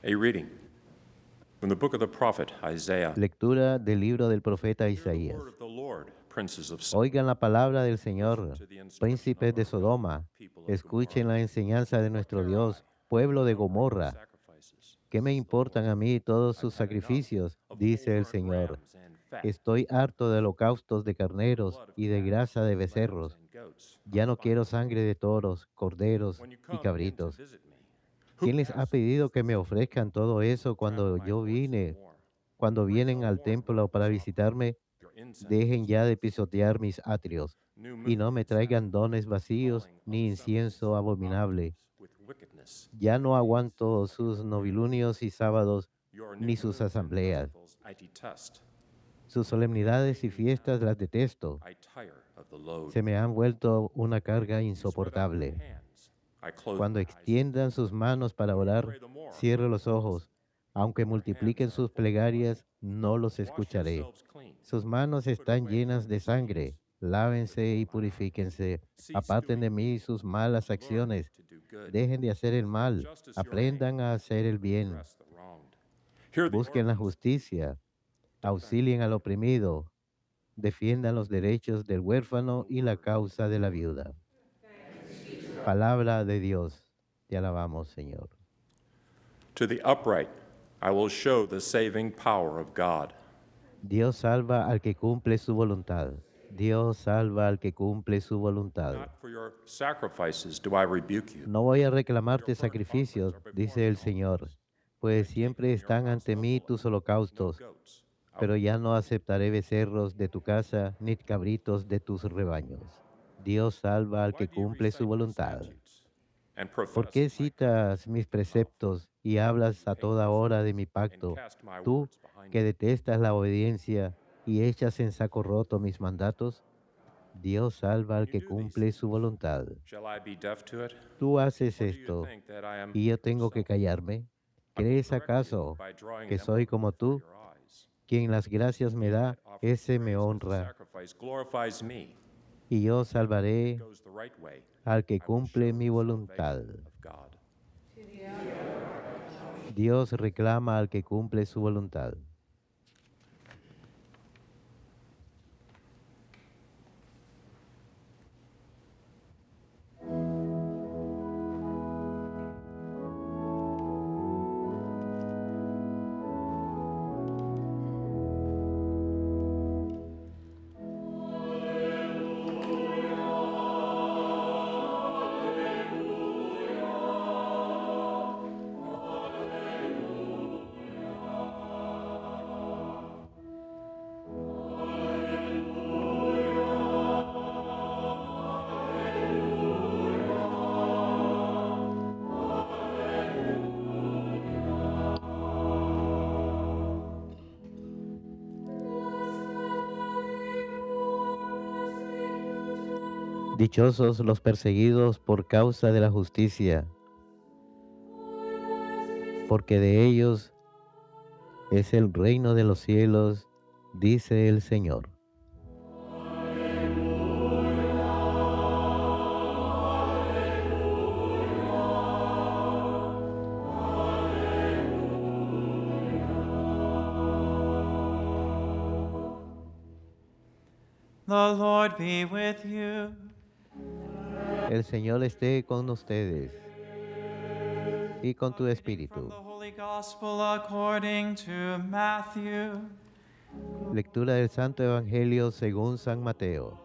A reading from the book of the prophet Isaiah. Lectura del libro del profeta Hear the Isaías. word of the Lord, princes of Sodom. Oigan la palabra del Listen Señor, to the instruction príncipes of de our God, Sodoma. people of Escuchen la Gomorrah. enseñanza de What nuestro care I Dios, pueblo de for the burnt Gomorra. sacrifices, ¿Qué me says the importan Lord? a mí todos I've sus had enough sacrificios? of whole Dice el burnt Señor. rams and fat, Estoy harto de holocaustos de the carneros blood of y de calves, grasa de lambs, becerros. and goats Ya on no fire quiero wood. sangre de toros, corderos When you y come in to cabritos. visit me, who ¿Quién les ha asked these pedido que me things of you? ofrezcan todo eso Travel cuando my yo courts no vine? more. Cuando Bring vienen no al more templo burnt para offerings. visitarme, Your incense dejen is ya de toast. pisotear mis atrios New y no moon me and traigan Sabbath, dones vacíos calling of ni the seventh incienso hours abominable. with wickedness Ya and no days aguanto I sus cannot bear. novilunios y sábados Your new ni sus moons and asambleas. festivals I detest. Sus They weigh solemnidades y me down. fiestas las detesto. I tire of the load. Se me han vuelto una carga You spread out your insoportable. hands. I close Cuando my eyes. extiendan sus manos para Though you orar, pray the more, cierro los ojos. Aunque your hands multipliquen are sus full of blood. plegarias, no los Wash escucharé. yourselves clean. Sus manos Put están away llenas your de sangre. misdeeds Lávense y before my eyes. purifíquense. Cease Aparten de doing mí evil. sus malas Learn acciones. to do good. Dejen de hacer el Make mal. justice your aim. Aprendan a hacer el bien. Redress the wronged. Hear the Busquen la orphans. justicia. Defend the Auxilien al widow. oprimido. Defiendan los derechos del huérfano The y la word causa of de the la Lord. viuda. Palabra de Dios. Te alabamos, Señor. To the upright, I will show the saving power of God. Dios salva al que cumple su voluntad. Dios salva al que cumple su voluntad. Not for your sacrifices do I rebuke you. No voy a For your reclamarte burnt offerings sacrificios, are before dice me el Señor, always. I pues take siempre from your están house ante no mí bullock, tus no holocaustos, goats out pero of ya your no flock. aceptaré becerros de tu casa, ni cabritos de tus rebaños. Dios salva al Why que do you cumple su recite my voluntad. statutes and ¿Por profess qué my covenant citas mis with your mouth? preceptos y For hablas you a hate toda my hora de mi sayings and pacto, cast my tú words behind que you. detestas la obediencia y echas en saco roto mis mandatos? Dios salva When al you que do these cumple su things, voluntad. shall I be deaf to it? Tú haces Or do you esto think that I am y yo tengo que yourself? callarme. I will ¿Crees correct you acaso by drawing que them soy up como before tú? your eyes. Quien las gracias me He da, that offers ese me praise as a honra, sacrifice glorifies me. y yo It salvaré goes the right way. al que I will cumple show mi the voluntad. salvation of God. Dios reclama al que cumple su voluntad. Dichosos los perseguidos por causa de la justicia, porque de ellos es el reino de los cielos, dice el Señor. The Lord be with you. El Señor esté con ustedes y con tu From espíritu. the Holy Gospel according to Matthew. Lectura del Santo Evangelio según San Mateo.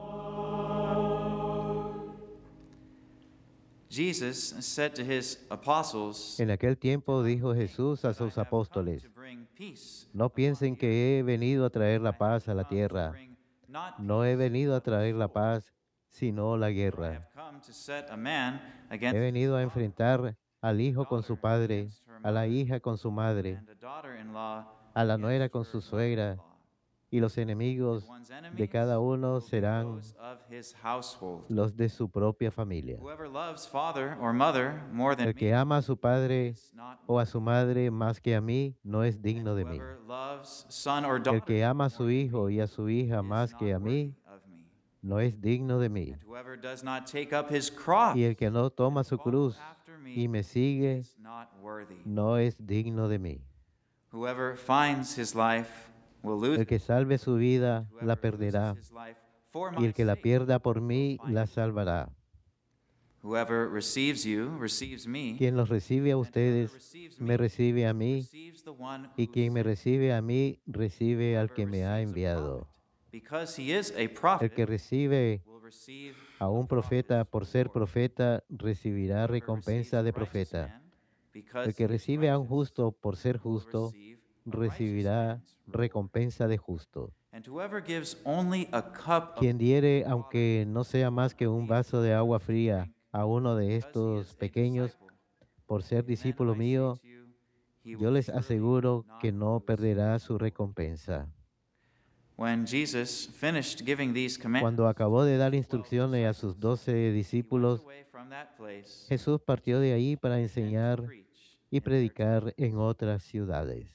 Jesus said to his apostles, En aquel tiempo dijo Jesús a that I sus have come apóstoles, to bring peace no upon piensen the earth. que he venido a traer I la have paz a la come to tierra. bring not No he peace, venido a but the traer la sword. paz, sino la For I guerra. have come to set a man He against his venido a father, enfrentar al a hijo con su daughter padre, against her a la mother, hija con su madre, and a daughter-in-law a la nuera against con her su suegra, mother-in-law. y los And enemigos one's de enemies cada uno will be serán those of his household. los de su propia familia. Whoever loves father or mother more than El que me ama a su padre is not o a worthy su of madre más que a mí no es me. And digno de mí. whoever loves son or El daughter que ama a more su than hijo y me a su hija is más que not a worthy mí of me. no es digno de mí. And whoever does not take up his cross Y el que no and toma su follow cruz after y me sigue is not worthy. no es digno de mí. Whoever finds his life will lose El it. que salve su vida la Whoever loses perderá, his life for y my el que la sake pierda por will mí find la it. salvará. Whoever receives you receives me, Quien los recibe a and whoever ustedes, receives me me recibe a mí, receives the one y who quien me sent me. recibe a mí, recibe al Whoever que me ha receives a prophet, enviado. because he is a El prophet, que recibe will receive a a un profeta prophet's por ser reward. profeta, recibirá Whoever receives recompensa a de righteous profeta. man, El because que he is recibe a un righteous, justo por ser will justo, receive a righteous recibirá man's reward. recompensa de justo. And whoever gives only a cup of Quien diere, water aunque no sea más que to un these vaso de agua children to fría, drink, a uno de because he estos is a pequeños, disciple, por ser then discípulo I say mío, to you, he yo will les surely aseguro not que no lose perderá his su reward. recompensa. When Jesus finished giving these commands Cuando acabó to de his dar 12 instrucciones a sus disciples, 12 he went discípulos, away from that place Jesús partió de ahí para and to enseñar preach y in their predicar towns. en otras ciudades.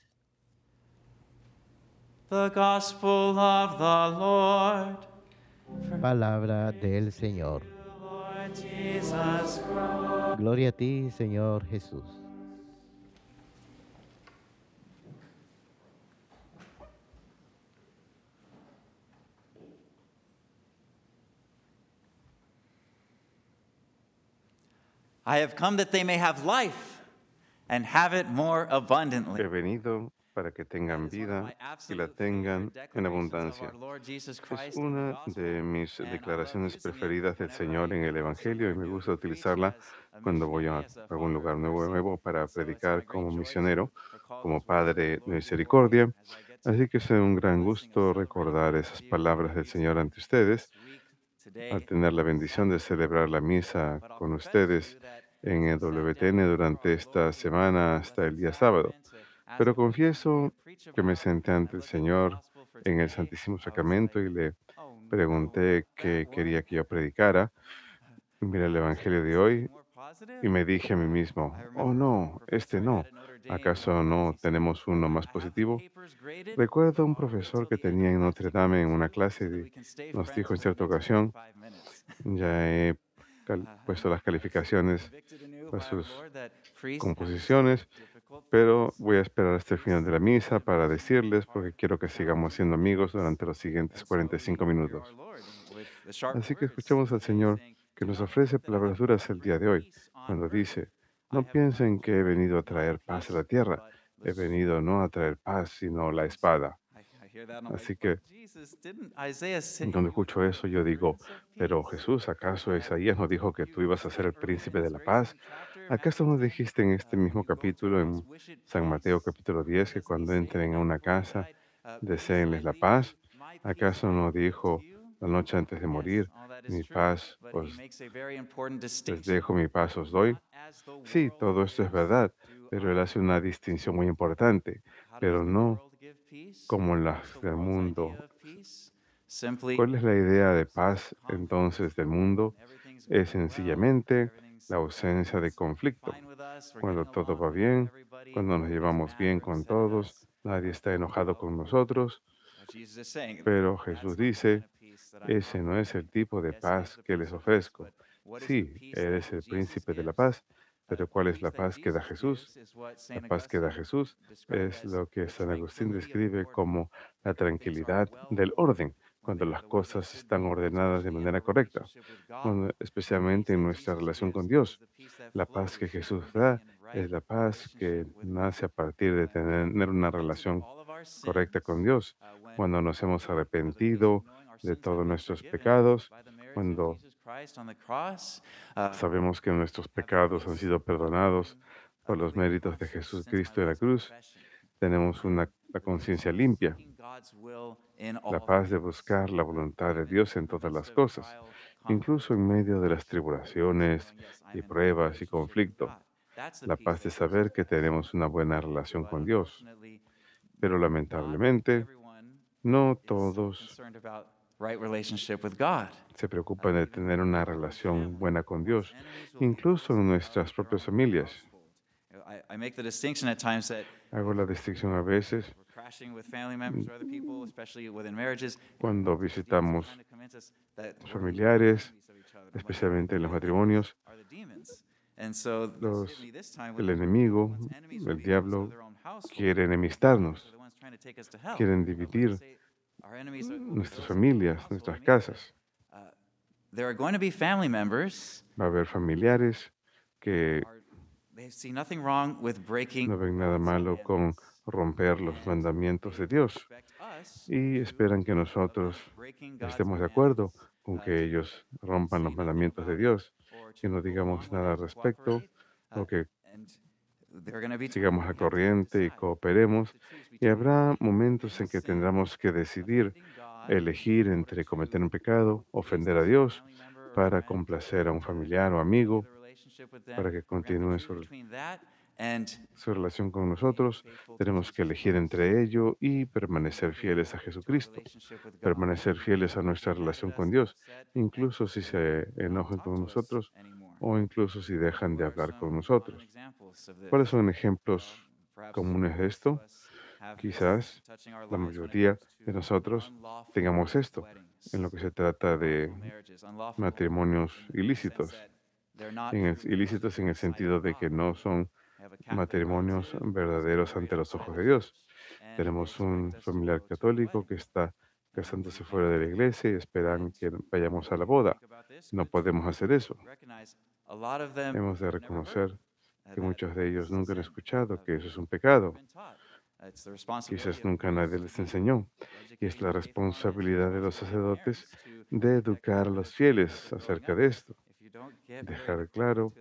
The Gospel of the Lord. Palabra del Señor. Lord Jesus Christ. Gloria a ti, Señor Jesús. I have come that they may have life and have it more abundantly. He venido para que tengan vida y la tengan en abundancia. Es una de mis declaraciones preferidas del Señor en el Evangelio y me gusta utilizarla cuando voy a algún lugar nuevo para predicar como misionero, como Padre de Misericordia. Así que es un gran gusto recordar esas palabras del Señor ante ustedes, al tener la bendición de celebrar la misa con ustedes en el WTN durante esta semana hasta el día sábado. Pero confieso que me senté ante el Señor en el Santísimo Sacramento y le pregunté qué quería que yo predicara. Miré el Evangelio de hoy y me dije a mí mismo, oh no, este no. ¿Acaso no tenemos uno más positivo? Recuerdo un profesor que tenía en Notre Dame en una clase y nos dijo en cierta ocasión, ya he puesto las calificaciones para sus composiciones, pero voy a esperar hasta el final de la misa para decirles porque quiero que sigamos siendo amigos durante los siguientes 45 minutos. Así que escuchamos al Señor que nos ofrece palabras duras el día de hoy, cuando dice, no piensen que he venido a traer paz a la tierra, he venido no a traer paz, sino la espada. Así que cuando escucho eso, yo digo, pero Jesús, ¿acaso Isaías no dijo que tú ibas a ser el príncipe de la paz? ¿Acaso no dijiste en este mismo capítulo, en San Mateo capítulo 10, que cuando entren a una casa, deséenles la paz? ¿Acaso no dijo la noche antes de morir, mi paz les dejo, mi paz os doy? Sí, todo esto es verdad, pero él hace una distinción muy importante, pero no como las del mundo. ¿Cuál es la idea de paz entonces del mundo? Es sencillamente la ausencia de conflicto. Cuando todo va bien, cuando nos llevamos bien con todos, nadie está enojado con nosotros. Pero Jesús dice, ese no es el tipo de paz que les ofrezco. Sí, eres el príncipe de la paz, pero ¿cuál es la paz que da Jesús? La paz que da Jesús es lo que San Agustín describe como la tranquilidad del orden, cuando las cosas están ordenadas de manera correcta, especialmente en nuestra relación con Dios. La paz que Jesús da es la paz que nace a partir de tener una relación correcta con Dios, cuando nos hemos arrepentido de todos nuestros pecados, cuando sabemos que nuestros pecados han sido perdonados por los méritos de Jesucristo en la cruz, tenemos la conciencia limpia, la paz de buscar la voluntad de Dios en todas las cosas, incluso en medio de las tribulaciones y pruebas y conflicto, la paz de saber que tenemos una buena relación con Dios. Pero lamentablemente, no todos se preocupan de tener una relación buena con Dios, incluso en nuestras propias familias. Hago la distinción a veces cuando visitamos familiares, especialmente en los matrimonios, Los, el enemigo, el diablo, quiere enemistarnos, quieren dividir nuestras familias, nuestras casas. There are going to be family members Va a haber familiares que they see nothing wrong with breaking no ven nada malo con romper los mandamientos de Dios y esperan que nosotros estemos de acuerdo con que ellos rompan los mandamientos de Dios y no digamos nada al respecto o que sigamos la corriente y cooperemos. Y habrá momentos en que tendremos que decidir, elegir entre cometer un pecado, ofender a Dios, para complacer a un familiar o amigo, para que continúe su relación con nosotros. Tenemos que elegir entre ello y permanecer fieles a Jesucristo, permanecer fieles a nuestra relación con Dios, incluso si se enojan con nosotros o incluso si dejan de hablar con nosotros. ¿Cuáles son ejemplos comunes de esto? Quizás la mayoría de nosotros tengamos esto en lo que se trata de matrimonios ilícitos. Ilícitos en el sentido de que no son matrimonios verdaderos ante los ojos de Dios. Tenemos un familiar católico que está casándose fuera de la iglesia y esperan que vayamos a la boda. No podemos hacer eso. Hemos de reconocer que muchos de ellos nunca han escuchado que eso es un pecado. Quizás nunca nadie les enseñó. Y es la responsabilidad de los sacerdotes de educar a los fieles acerca de esto. Dejar claro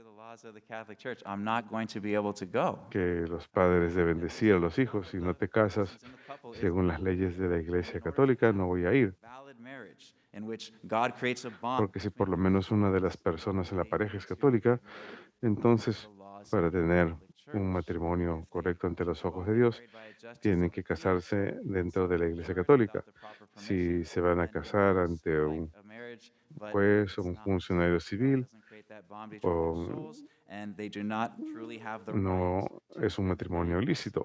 que los padres deben decir a los hijos, si no te casas según las leyes de la Iglesia Católica, no voy a ir. Porque si por lo menos una de las personas en la pareja es católica, entonces para tener un matrimonio correcto ante los ojos de Dios, tienen que casarse dentro de la Iglesia Católica. Si se van a casar ante un juez o un funcionario civil, o no es un matrimonio ilícito.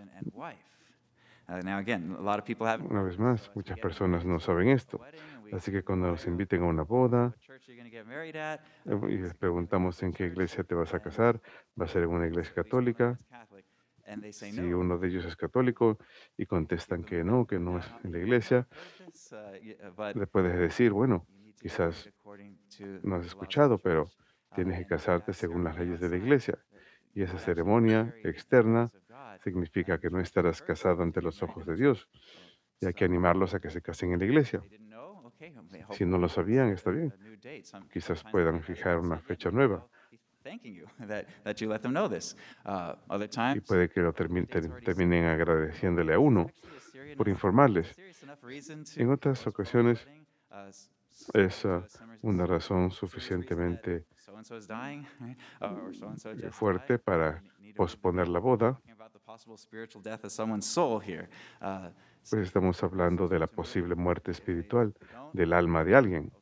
Una vez más, muchas personas no saben esto. Así que cuando nos inviten a una boda y les preguntamos en qué iglesia te vas a casar, va a ser en una iglesia católica. Si uno de ellos es católico y contestan que no es en la iglesia, le puedes decir, bueno, quizás no has escuchado, pero tienes que casarte según las leyes de la iglesia. Y esa ceremonia externa significa que no estarás casado ante los ojos de Dios. Y hay que animarlos a que se casen en la iglesia. Si no lo sabían, está bien. Quizás puedan fijar una fecha nueva. Y puede que lo terminen agradeciéndole a uno por informarles. En otras ocasiones es una razón suficientemente fuerte para posponer la boda. Pues estamos hablando de la posible muerte espiritual del alma de alguien.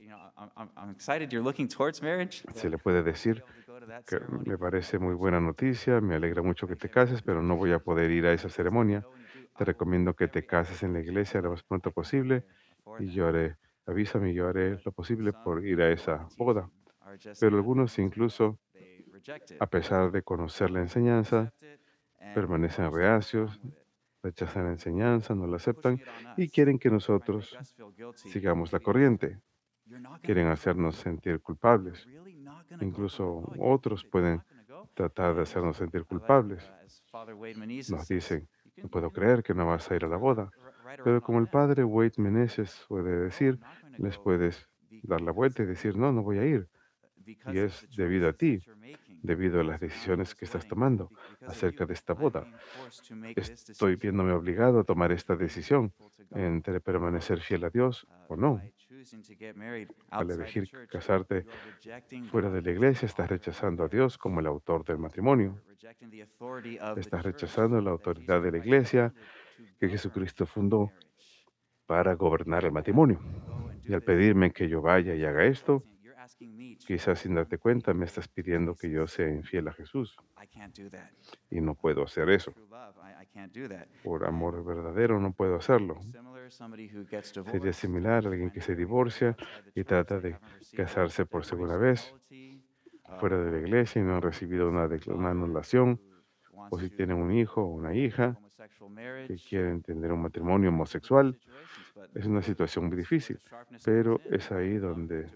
Se le puede decir que me parece muy buena noticia, me alegra mucho que te cases, pero no voy a poder ir a esa ceremonia. Te recomiendo que te cases en la iglesia lo más pronto posible y avísame, yo haré lo posible por ir a esa boda. Pero algunos incluso, a pesar de conocer la enseñanza, permanecen reacios, rechazan la enseñanza, no la aceptan y quieren que nosotros sigamos la corriente. Quieren hacernos sentir culpables. Incluso otros pueden tratar de hacernos sentir culpables. Nos dicen, no puedo creer que no vas a ir a la boda. Pero como el padre Wade Meneses puede decir, les puedes dar la vuelta y decir, no, no voy a ir. Y es debido a ti, debido a las decisiones que estás tomando acerca de esta boda. Estoy viéndome obligado a tomar esta decisión entre permanecer fiel a Dios o no. Al elegir casarte fuera de la iglesia, estás rechazando a Dios como el autor del matrimonio. Estás rechazando la autoridad de la iglesia que Jesucristo fundó para gobernar el matrimonio. Y al pedirme que yo vaya y haga esto, quizás sin darte cuenta me estás pidiendo que yo sea infiel a Jesús. Y no puedo hacer eso. Por amor verdadero no puedo hacerlo. Sería similar a alguien que se divorcia y trata de casarse por segunda vez fuera de la iglesia y no han recibido una anulación, o si tienen un hijo o una hija que quieren tener un matrimonio homosexual. Es una situación muy difícil, pero es ahí donde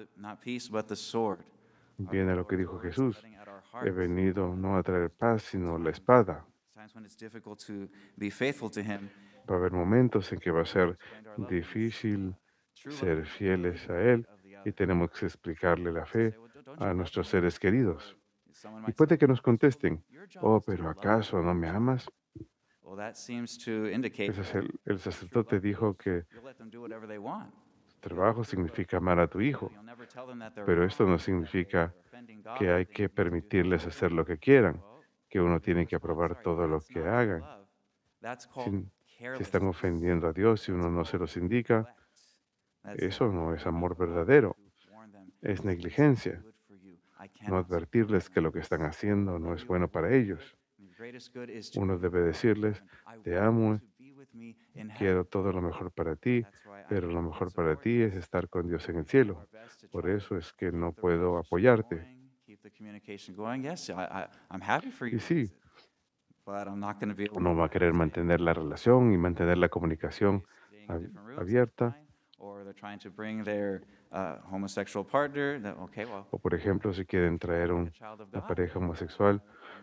viene lo que dijo Jesús. He venido no a traer paz, sino la espada. Va a haber momentos en que va a ser difícil ser fieles a Él y tenemos que explicarle la fe a nuestros seres queridos. Y puede que nos contesten, oh, pero ¿acaso no me amas? El sacerdote dijo que tu trabajo significa amar a tu hijo, pero esto no significa que hay que permitirles hacer lo que quieran, que uno tiene que aprobar todo lo que hagan. Si, si están ofendiendo a Dios y uno no se los indica, eso no es amor verdadero, es negligencia. No advertirles que lo que están haciendo no es bueno para ellos. Uno debe decirles, te amo, quiero todo lo mejor para ti, pero lo mejor para ti es estar con Dios en el cielo. Por eso es que no puedo apoyarte. Y sí, uno va a querer mantener la relación y mantener la comunicación abierta. O por ejemplo, si quieren traer una pareja homosexual,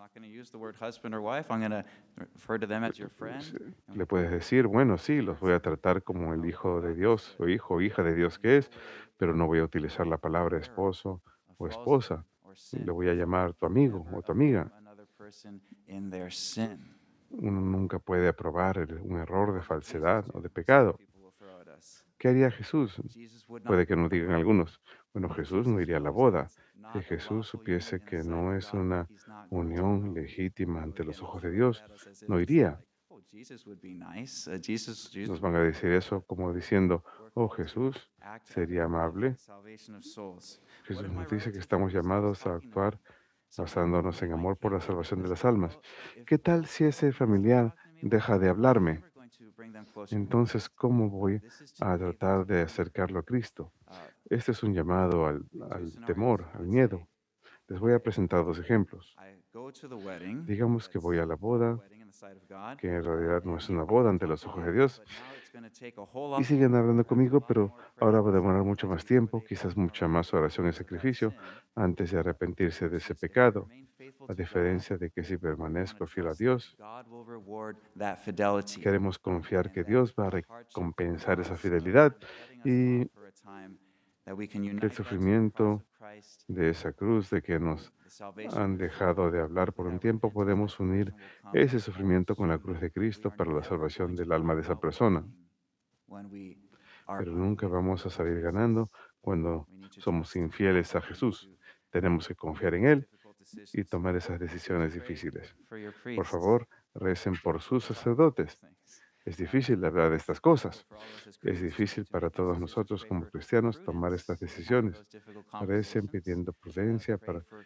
le puedes decir, bueno, sí, los voy a tratar como el hijo de Dios o hijo o hija de Dios que es, pero no voy a utilizar la palabra esposo o esposa. Le voy a llamar tu amigo o tu amiga. Uno nunca puede aprobar un error de falsedad o de pecado. ¿Qué haría Jesús? Puede que nos digan algunos, bueno, Jesús no iría a la boda. Si Jesús supiese que no es una unión legítima ante los ojos de Dios, no iría. Nos van a decir eso como diciendo, oh, Jesús sería amable. Jesús nos dice que estamos llamados a actuar basándonos en amor por la salvación de las almas. ¿Qué tal si ese familiar deja de hablarme? Entonces, ¿cómo voy a tratar de acercarlo a Cristo? Este es un llamado al temor, al miedo. Les voy a presentar dos ejemplos. Digamos que voy a la boda, que en realidad no es una boda ante los ojos de Dios, y siguen hablando conmigo, pero ahora va a demorar mucho más tiempo, quizás mucha más oración y sacrificio, antes de arrepentirse de ese pecado. A diferencia de que si permanezco fiel a Dios, queremos confiar que Dios va a recompensar esa fidelidad y el sufrimiento de esa cruz, de que nos han dejado de hablar por un tiempo, podemos unir ese sufrimiento con la cruz de Cristo para la salvación del alma de esa persona. Pero nunca vamos a salir ganando cuando somos infieles a Jesús. Tenemos que confiar en Él y tomar esas decisiones difíciles. Por favor, recen por sus sacerdotes. Es difícil hablar de estas cosas. Es difícil para todos nosotros como cristianos tomar estas decisiones. Recen pidiendo prudencia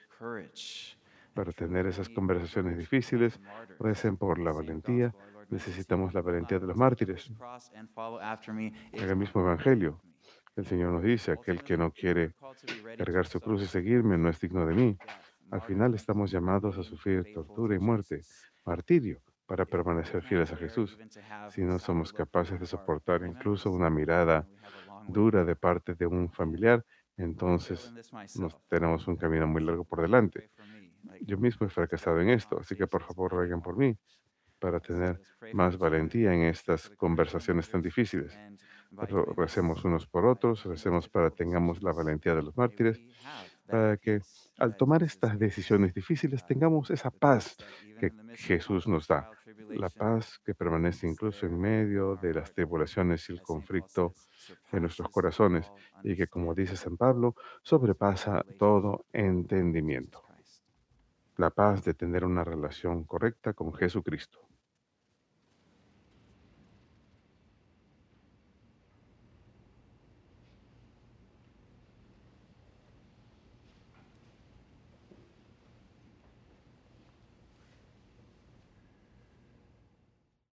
para tener esas conversaciones difíciles. Recen por la valentía. Necesitamos la valentía de los mártires. En el mismo Evangelio, el Señor nos dice, aquel que no quiere cargar su cruz y seguirme no es digno de mí. Al final estamos llamados a sufrir tortura y muerte, martirio, para permanecer fieles a Jesús. Si no somos capaces de soportar incluso una mirada dura de parte de un familiar, entonces nos tenemos un camino muy largo por delante. Yo mismo he fracasado en esto, así que por favor rueguen por mí para tener más valentía en estas conversaciones tan difíciles. Pero recemos unos por otros, recemos para que tengamos la valentía de los mártires, para que al tomar estas decisiones difíciles tengamos esa paz que Jesús nos da, la paz que permanece incluso en medio de las tribulaciones y el conflicto en nuestros corazones y que, como dice San Pablo, sobrepasa todo entendimiento. La paz de tener una relación correcta con Jesucristo.